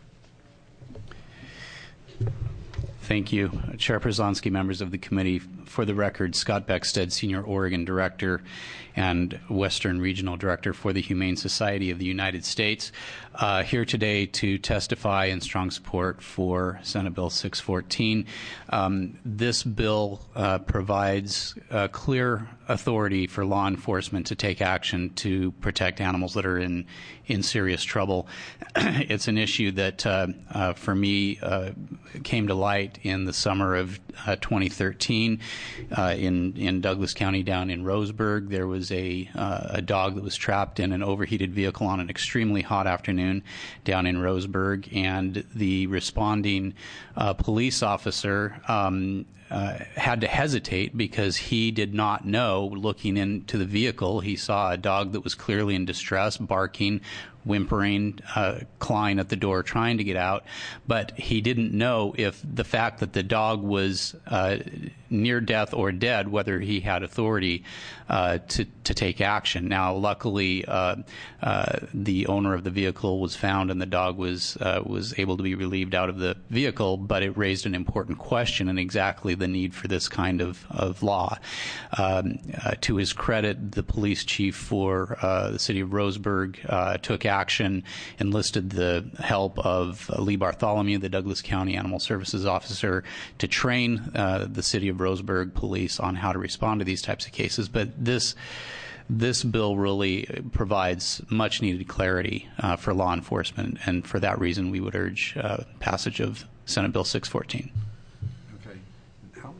Thank you, Chair Przanski, members of the committee. For the record, Scott Beckstead, Senior Oregon Director and Western Regional Director for the Humane Society of the United States, uh, here today to testify in strong support for Senate Bill six fourteen. Um, this bill uh, provides uh, clear authority for law enforcement to take action to protect animals that are in, in serious trouble. It's an issue that, uh, uh, for me, uh, came to light in the summer of uh, twenty thirteen uh, in, in Douglas County down in Roseburg. There was a, uh, a dog that was trapped in an overheated vehicle on an extremely hot afternoon down in Roseburg, and the responding uh, police officer um, Uh, had to hesitate because he did not know, looking into the vehicle, he saw a dog that was clearly in distress, barking, whimpering, uh, clawing at the door, trying to get out. But he didn't know if the fact that the dog was uh, near death or dead, whether he had authority uh, to, to take action. Now, luckily, uh, uh, the owner of the vehicle was found and the dog was, uh, was able to be relieved out of the vehicle, but it raised an important question in exactly the need for this kind of, of law. Um, uh, to his credit, the police chief for uh, the city of Roseburg uh, took action, enlisted the help of uh, Lee Bartholomew, the Douglas County Animal Services Officer, to train uh, the city of Roseburg police on how to respond to these types of cases. But this This bill really provides much needed clarity uh, for law enforcement, and for that reason we would urge uh, passage of Senate Bill six fourteen. Okay. Alan?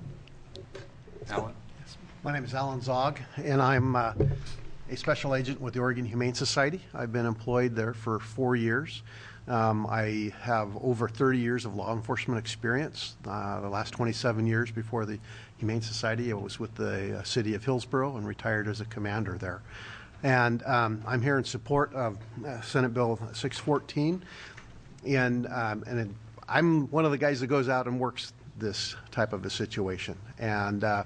Alan? My name is Alan Zog, and I'm uh, a special agent with the Oregon Humane Society. I've been employed there for four years. Um, I have over thirty years of law enforcement experience. Uh, the last twenty-seven years before the Humane Society, I was with the uh, city of Hillsborough and retired as a commander there. And um, I'm here in support of uh, Senate Bill six fourteen. And, um, and it, I'm one of the guys that goes out and works this type of a situation. And uh,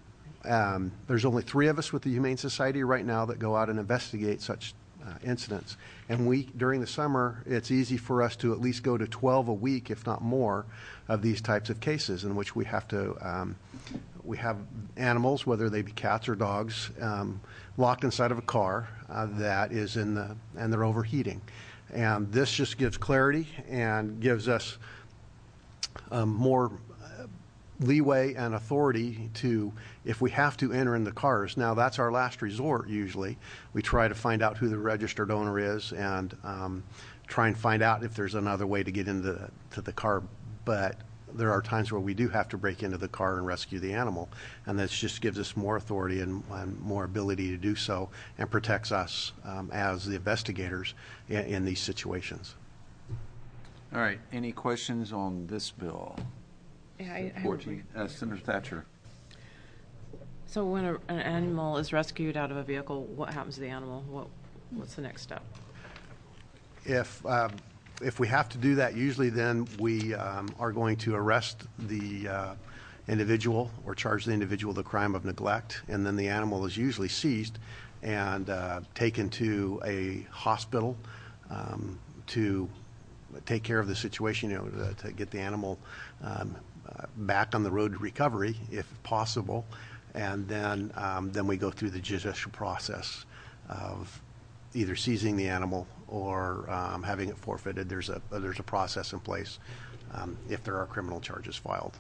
um, there's only three of us with the Humane Society right now that go out and investigate such Uh, incidents. And we, during the summer, it's easy for us to at least go to twelve a week, if not more, of these types of cases in which we have to, um, we have animals, whether they be cats or dogs, um, locked inside of a car uh, that is in the, and they're overheating. And this just gives clarity and gives us um, more leeway and authority to, if we have to, enter in the cars. Now, that's our last resort usually. We try to find out who the registered owner is and um, try and find out if there's another way to get into to the car. But there are times where we do have to break into the car and rescue the animal, and this just gives us more authority and, and more ability to do so, and protects us um, as the investigators in, in these situations. All right. Any questions on this bill? Yeah, I, I fourteen. Uh, Senator Thatcher. So when a, an animal is rescued out of a vehicle, what happens to the animal? What What's the next step? If um, if we have to do that, usually then we um, are going to arrest the uh, individual or charge the individual with the crime of neglect, and then the animal is usually seized and uh, taken to a hospital um, to take care of the situation, you know, to, to get the animal um, uh, back on the road to recovery, if possible, and then um, then we go through the judicial process of either seizing the animal or um, having it forfeited. There's a there's a process in place um, if there are criminal charges filed.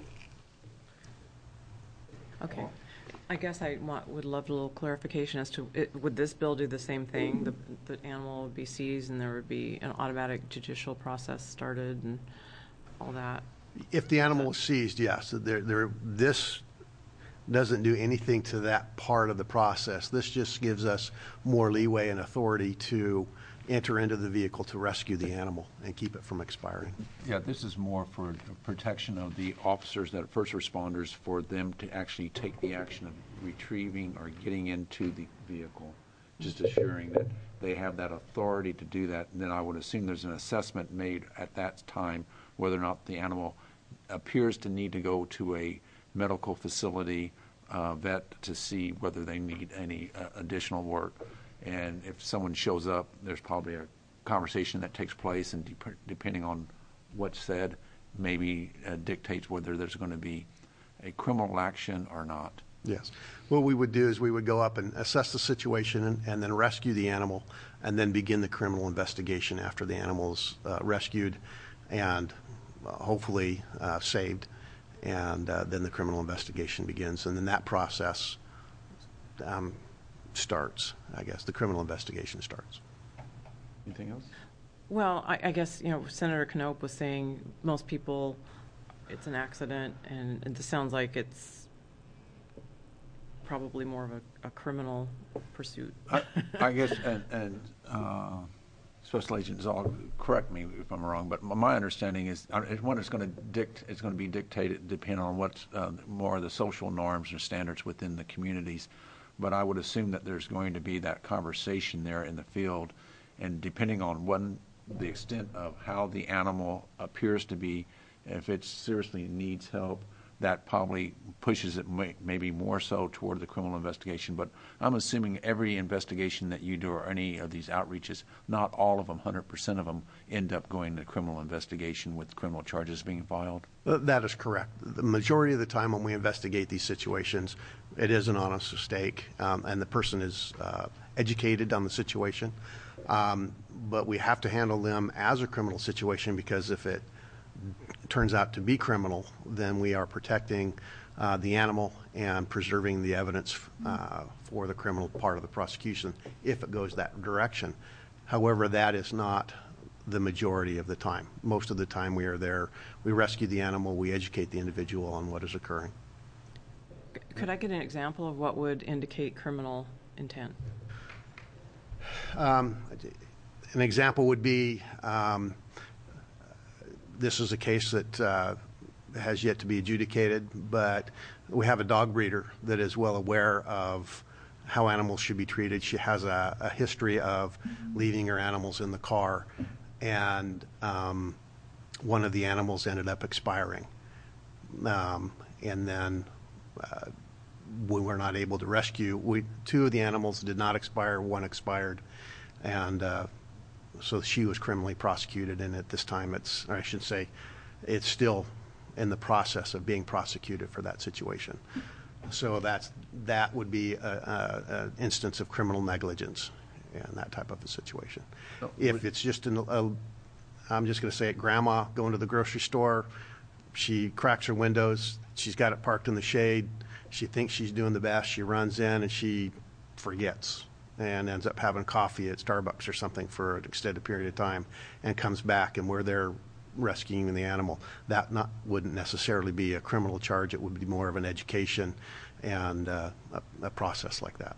Okay. I guess I want, would love a little clarification as to, it, would this bill do the same thing? The, the animal would be seized and there would be an automatic judicial process started and all that? If the animal is seized, yes. There, there, this doesn't do anything to that part of the process. This just gives us more leeway and authority to enter into the vehicle to rescue the animal and keep it from expiring. Yeah, this is more for protection of the officers, that first responders, for them to actually take the action of retrieving or getting into the vehicle, just assuring that they have that authority to do that. And then I would assume there's an assessment made at that time whether or not the animal appears to need to go to a medical facility, uh, vet, to see whether they need any uh, additional work. And if someone shows up, there's probably a conversation that takes place, and de- depending on what's said, maybe uh, dictates whether there's going to be a criminal action or not. Yes. What we would do is we would go up and assess the situation and, and then rescue the animal, and then begin the criminal investigation after the animal's uh, rescued and uh, hopefully uh, saved. And uh, then the criminal investigation begins, and then that process um, starts, I guess. The criminal investigation starts. Anything else? Well, I, I guess, you know, Senator Knope was saying most people, it's an accident, and, and this sounds like it's probably more of a, a criminal pursuit. I, I guess, and, and uh, Special Agent Zog, correct me if I'm wrong, but my understanding is uh, one is going to dict, it's going to be dictated depending on what's uh, more of the social norms or standards within the communities. But I would assume that there's going to be that conversation there in the field, and depending on when the extent of how the animal appears to be, if it seriously needs help, that probably pushes it may, maybe more so toward the criminal investigation. But I'm assuming every investigation that you do or any of these outreaches, not all of them, one hundred percent of them, end up going to criminal investigation with criminal charges being filed? That is correct. The majority of the time when we investigate these situations, it is an honest mistake, um, and the person is uh, educated on the situation. Um, but we have to handle them as a criminal situation, because if it turns out to be criminal, then we are protecting uh, the animal and preserving the evidence uh, for the criminal part of the prosecution if it goes that direction. However, that is not the majority of the time. Most of the time we are there, we rescue the animal, we educate the individual on what is occurring. Could I get an example of what would indicate criminal intent? Um, an example would be, um, this is a case that uh, has yet to be adjudicated, but we have a dog breeder that is well aware of how animals should be treated. She has a, a history of leaving her animals in the car, and um, one of the animals ended up expiring. Um, and then uh, we were not able to rescue. We, two of the animals did not expire, one expired, and uh, so she was criminally prosecuted, and at this time it's, or I should say, it's still in the process of being prosecuted for that situation. So that's, that would be an instance of criminal negligence in that type of a situation. If it's just, an, a, I'm just going to say it, grandma going to the grocery store, she cracks her windows. She's got it parked in the shade. She thinks she's doing the best. She runs in and she forgets and ends up having coffee at Starbucks or something for an extended period of time and comes back, and we're there rescuing the animal. That not wouldn't necessarily be a criminal charge. It would be more of an education and uh, a, a process like that.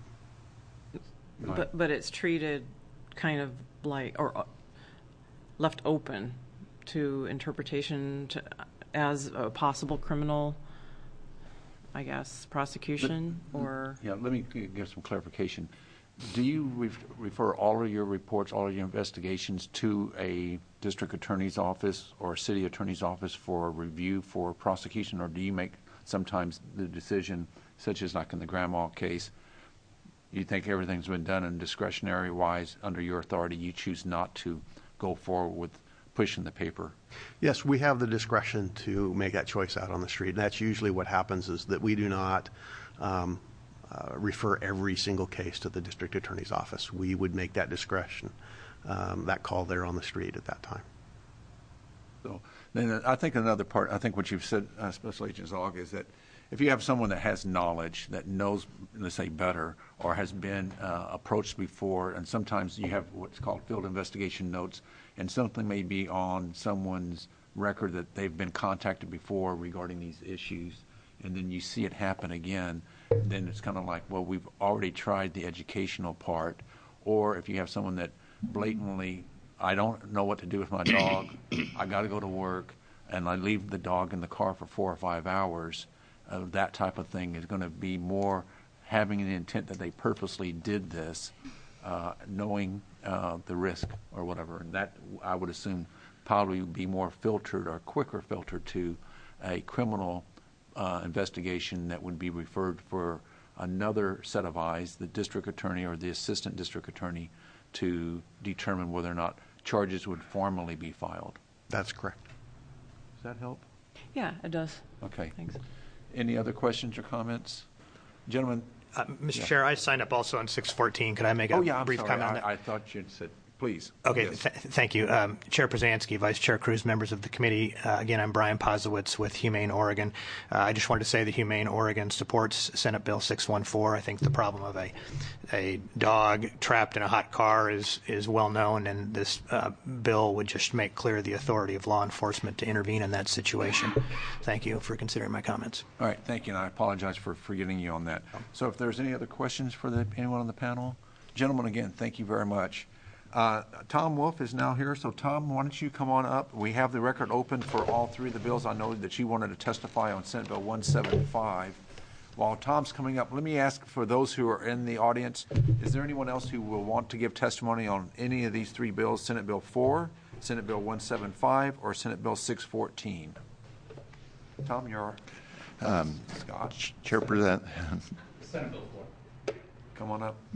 But but it's treated kind of like, or uh, left open to interpretation to, as a possible criminal, I guess, prosecution, But, or... Yeah, let me give some clarification. Do you re- refer all of your reports, all of your investigations to a district attorney's office or city attorney's office for review for prosecution, or do you make sometimes the decision, such as like in the grandma case, you think everything's been done and discretionary wise under your authority, you choose not to go forward with pushing the paper? Yes, we have the discretion to make that choice out on the street. And that's usually what happens, is that we do not um, uh, refer every single case to the district attorney's office. We would make that discretion, um, that call there on the street at that time. So then I think another part, I think what you've said, uh, Special Agent Zog, is that if you have someone that has knowledge, that knows, let's say, better, or has been uh, approached before, and sometimes you have what's called field investigation notes, and something may be on someone's record that they've been contacted before regarding these issues, and then you see it happen again, then it's kind of like, well, we've already tried the educational part. Or if you have someone that blatantly, I don't know what to do with my dog, I got to go to work, and I leave the dog in the car for four or five hours, Uh, that type of thing is going to be more having an intent that they purposely did this, uh, knowing uh, the risk or whatever. And that, I would assume, probably would be more filtered or quicker filtered to a criminal uh, investigation that would be referred for another set of eyes, the district attorney or the assistant district attorney, to determine whether or not charges would formally be filed. That's correct. Does that help? Yeah, it does. Okay. Thanks. Any other questions or comments? Gentlemen? Uh, Mister Yeah. Chair, I signed up also on six fourteen. Could I make a oh, yeah, I'm brief sorry. comment on I, that? I thought you'd said, please. Okay, Yes. th- thank you. Um, Chair Przanski, Vice Chair Cruz, members of the committee. Uh, again, I'm Brian Posowitz with Humane Oregon. Uh, I just wanted to say that Humane Oregon supports Senate Bill six one four. I think the problem of a a dog trapped in a hot car is is well known, and this uh, bill would just make clear the authority of law enforcement to intervene in that situation. Thank you for considering my comments. All right, thank you, and I apologize for forgetting you on that. So if there's any other questions for the, anyone on the panel? Gentlemen, again, thank you very much. Uh, Tom Wolf is now here, so Tom, why don't you come on up? We have the record open for all three of the bills. I know that you wanted to testify on Senate Bill one seventy-five. While Tom's coming up, let me ask for those who are in the audience, is there anyone else who will want to give testimony on any of these three bills, Senate Bill four, Senate Bill one seventy-five, or Senate Bill six fourteen? Tom, you're Um, Scott. Chair Present. Senate Bill four. Come on up.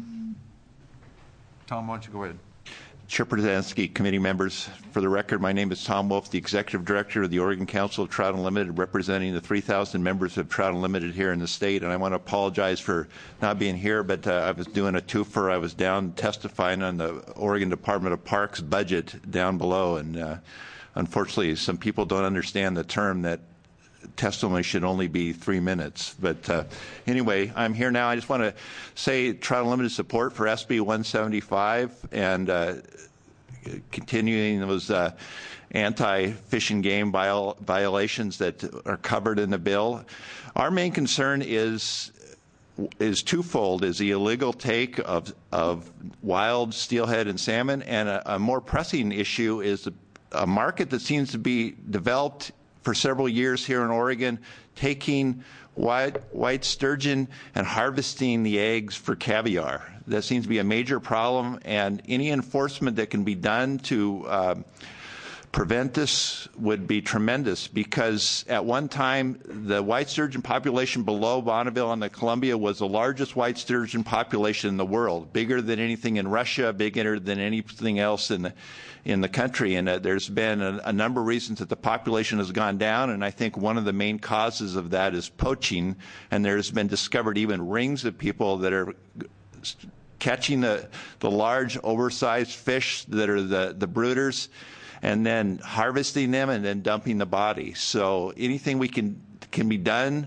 Tom, why don't you go ahead? Chair Przanski, committee members, for the record, my name is Tom Wolf, the Executive Director of the Oregon Council of Trout Unlimited, representing the three thousand members of Trout Unlimited here in the state. And I want to apologize for not being here, but uh, I was doing a twofer. I was down testifying on the Oregon Department of Parks budget down below. And uh, unfortunately, some people don't understand the term that testimony should only be three minutes. But uh, anyway, I'm here now. I just want to say Trout Unlimited support for S B one seventy-five and uh, continuing those uh, anti-fish and game viol violations that are covered in the bill. Our main concern is is twofold: is the illegal take of of wild steelhead and salmon, and a, a more pressing issue is a, a market that seems to be developed for several years here in Oregon, taking white, white sturgeon and harvesting the eggs for caviar. That seems to be a major problem, and any enforcement that can be done to uh, prevent this would be tremendous, because at one time the white sturgeon population below Bonneville on the Columbia was the largest white sturgeon population in the world, bigger than anything in Russia, bigger than anything else in the in the country. And uh, there's been a, a number of reasons that the population has gone down, and I think one of the main causes of that is poaching, and there's been discovered even rings of people that are catching the the large oversized fish that are the the brooders and then harvesting them and then dumping the body. So anything we can can be done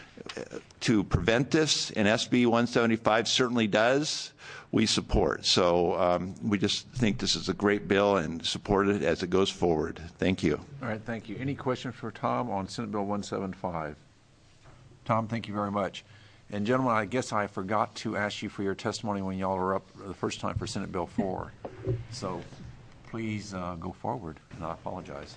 to prevent this, and S B one seventy-five certainly does, we support. So um, we just think this is a great bill and support it as it goes forward. Thank you. All right, thank you. Any questions for Tom on Senate Bill one seventy-five? Tom, thank you very much. And gentlemen, I guess I forgot to ask you for your testimony when y'all were up the first time for Senate Bill four. So please uh, go forward, and I apologize.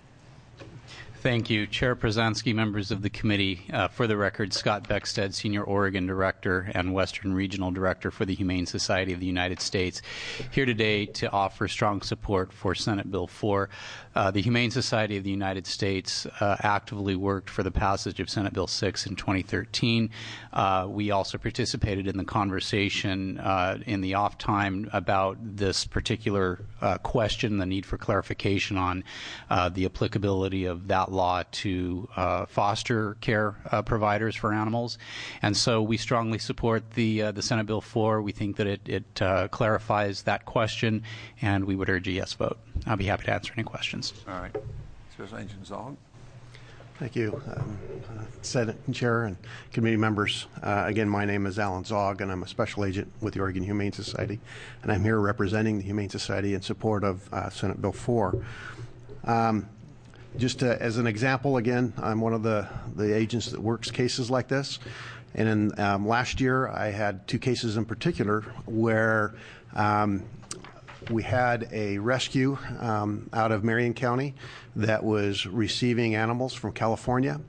Thank you. Chair Przanski, members of the committee. Uh, for the record, Scott Beckstead, Senior Oregon Director and Western Regional Director for the Humane Society of the United States, here today to offer strong support for Senate Bill four. Uh, the Humane Society of the United States uh, actively worked for the passage of Senate Bill six in twenty thirteen. Uh, we also participated in the conversation uh, in the off time about this particular uh, question, the need for clarification on uh, the applicability of that law to uh, foster care uh, providers for animals. And so we strongly support the uh, the Senate Bill four. We think that it, it uh, clarifies that question, and we would urge a yes vote. I'll be happy to answer any questions. All right. Special Agent Zog. Thank you, um, uh, Senate Chair and committee members. Uh, again, my name is Alan Zog, and I'm a special agent with the Oregon Humane Society, and I'm here representing the Humane Society in support of uh, Senate Bill four. Um, just to, as an example, again, I'm one of the, the agents that works cases like this, and in, um, last year I had two cases in particular where um, we had a rescue um, out of Marion County that was receiving animals from California.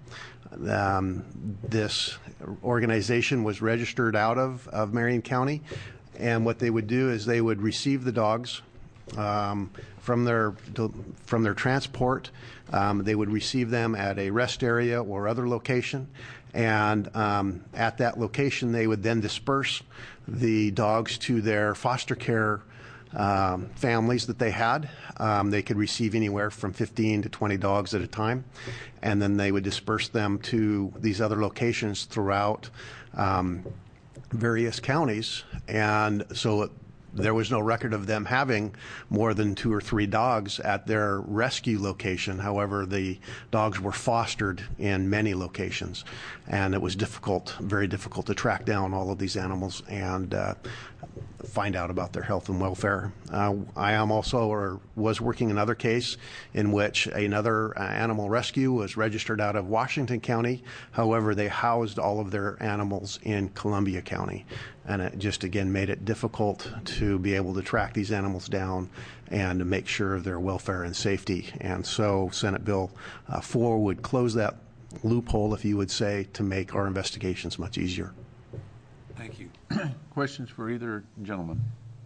Um, this organization was registered out of, of Marion County, and what they would do is they would receive the dogs um, from their from their transport. Um, they would receive them at a rest area or other location, and um, at that location they would then disperse the dogs to their foster care Um, families that they had. Um, they could receive anywhere from fifteen to twenty dogs at a time, and then they would disperse them to these other locations throughout um, various counties. And so it, there was no record of them having more than two or three dogs at their rescue location. However, the dogs were fostered in many locations, and it was difficult, very difficult to track down all of these animals and uh, find out about their health and welfare. Uh, I am also, or was working another case in which another uh, animal rescue was registered out of Washington County. However, they housed all of their animals in Columbia County, and it just again made it difficult to be able to track these animals down and to make sure of their welfare and safety. And so Senate Bill uh, four would close that loophole, if you would say, to make our investigations much easier. Thank you. Questions for either gentleman?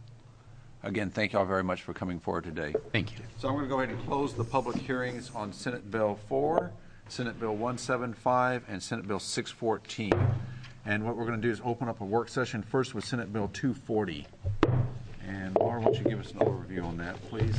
Again, thank you all very much for coming forward today. Thank you. So I'm going to go ahead and close the public hearings on Senate Bill four, Senate Bill one seventy-five, and Senate Bill six fourteen. And what we're going to do is open up a work session first with Senate Bill two forty. And Laura, why don't you give us an overview on that, please?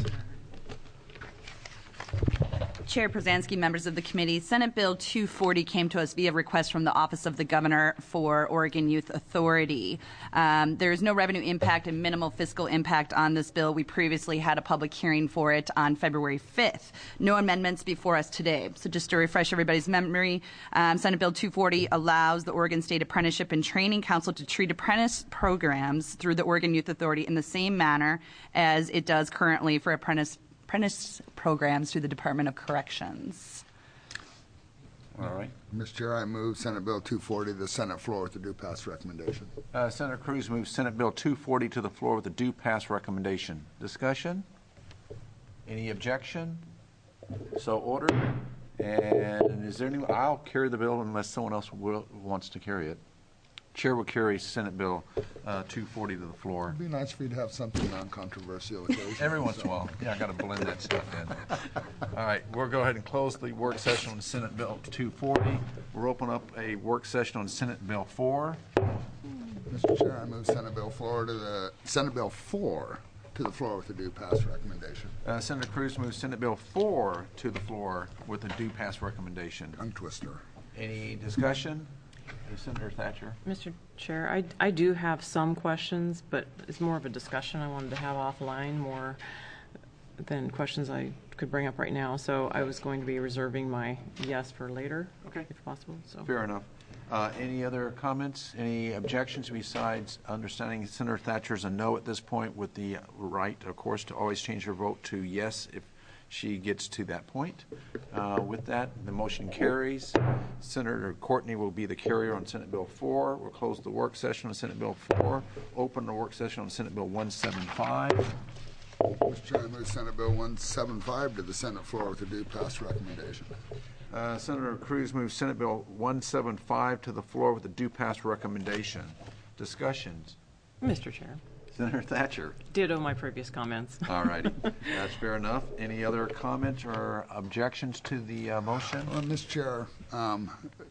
Chair Przanski, members of the committee, Senate Bill two forty came to us via request from the Office of the Governor for Oregon Youth Authority. Um, there is no revenue impact and minimal fiscal impact on this bill. We previously had a public hearing for it on February fifth. No amendments before us today. So just to refresh everybody's memory, um, Senate Bill two forty allows the Oregon State Apprenticeship and Training Council to treat apprentice programs through the Oregon Youth Authority in the same manner as it does currently for apprentice apprentice programs through the Department of Corrections. All right. Mister Chair, I move Senate Bill two forty to the Senate floor with a due pass recommendation. Uh, Senator Cruz moves Senate Bill two forty to the floor with a due pass recommendation. Discussion? Any objection? So ordered. And is there any? I'll carry the bill unless someone else will, wants to carry it. Chair will carry Senate Bill uh, two forty to the floor. It'd be nice for you to have something non-controversial occasionally. Every once in a while. Yeah, I got to blend that stuff in. All right, we'll go ahead and close the work session on Senate Bill two forty. We'll open up a work session on Senate Bill four. Mister Chair, I move Senate Bill four to the Senate Bill four to the floor with a due pass recommendation. Uh, Senator Cruz moves Senate Bill four to the floor with a due pass recommendation. Tongue twister. Any discussion? Senator Thatcher. Mister Chair, I, I do have some questions, but it's more of a discussion I wanted to have offline, more than questions I could bring up right now. So I was going to be reserving my yes for later, okay, if possible. So fair enough. Uh, any other comments? Any objections besides understanding Senator Thatcher's a no at this point, with the right, of course, to always change her vote to yes if she gets to that point? Uh, with that, the motion carries. Senator Courtney will be the carrier on Senate Bill four. We'll close the work session on Senate Bill four. Open the work session on Senate Bill one seventy-five. Mister Chair, I move Senate Bill one seventy-five to the Senate floor with a due pass recommendation. Uh, Senator Cruz moves Senate Bill one seventy-five to the floor with a due pass recommendation. Discussions? Mister Chair. Senator Thatcher. Ditto my previous comments. All righty. That's fair enough. Any other comments or objections to the uh, motion? Well, Mister Chair, um,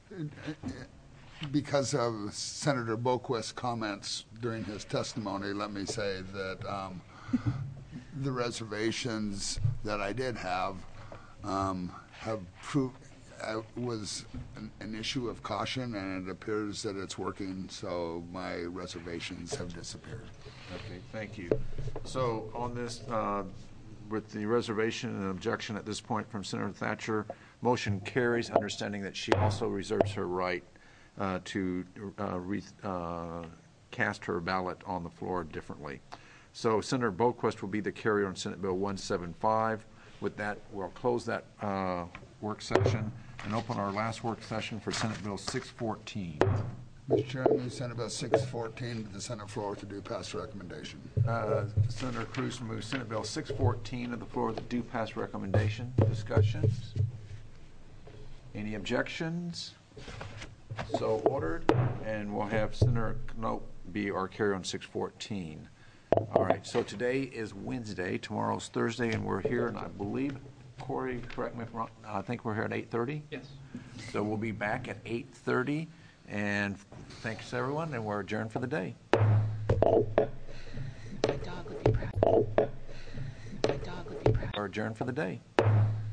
because of Senator Boquist's comments during his testimony, let me say that um, the reservations that I did have um, have proved uh, was an, an issue of caution, and it appears that it's working, so my reservations have disappeared. Okay, thank you. So on this, uh, with the reservation and objection at this point from Senator Thatcher, motion carries, understanding that she also reserves her right uh, to uh, re uh, cast her ballot on the floor differently. So Senator Boquist will be the carrier on Senate Bill one seventy-five. With that, we'll close that uh, work session and open our last work session for Senate Bill six fourteen. Mister Chair, I move Senate Bill six fourteen to the Senate floor with a due pass recommendation. Uh, Senator Cruz moves Senate Bill six fourteen to the floor with a due pass recommendation. Discussions? Any objections? So ordered, and we'll have Senator Knope be our carrier on six fourteen. All right, so today is Wednesday, tomorrow's Thursday, and we're here, and I believe, Corey, correct me if I'm wrong, I think we're here at eight thirty? Yes. So we'll be back at eight thirty, and thanks everyone, and we're adjourned for the day. My dog would be proud. My dog would be proud. We're adjourned for the day.